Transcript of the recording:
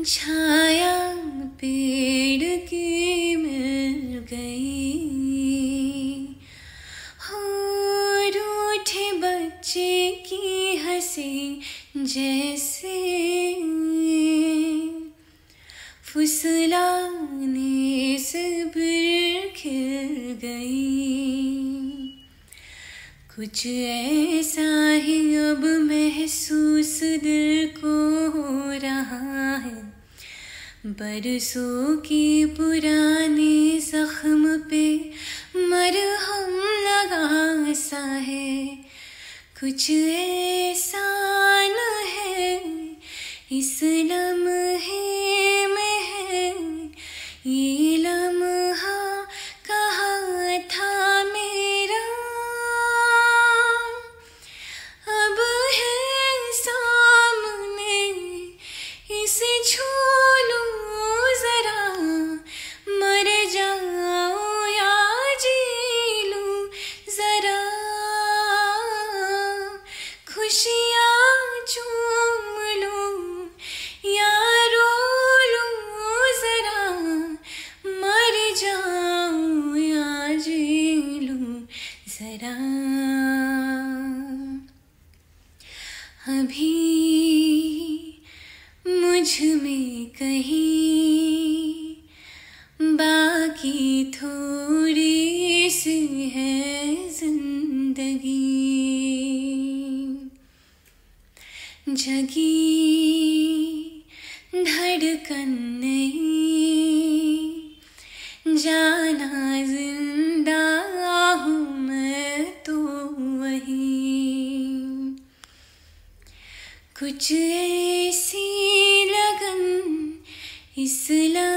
छाया पेड़ की मिल गई हो, रूठे बच्चे की हंसी जैसे फुसलाने से फिर खिल गई। कुछ ऐसा ही अब महसूस दिल को हो रहा है, बरसों की पुरानी जख्म पे मरहम लगा सा है। कुछ ऐसा न है इस लम्हे में है, ये लम्हा कहाँ था मेरा, अब है सामने इसे छू लूं जरा, मर जाऊं या जी लूं जरा, खुशियाँ चूम लूं या रो लूं जरा, मर जाऊं या जी लूं जरा। अभी मुझ में कहीं बाकी थोड़ी सी है जिंदगी, जगी धड़कन नहीं, जाना जिंदा हूँ मैं तो वही। कुछ ऐसी लगन इस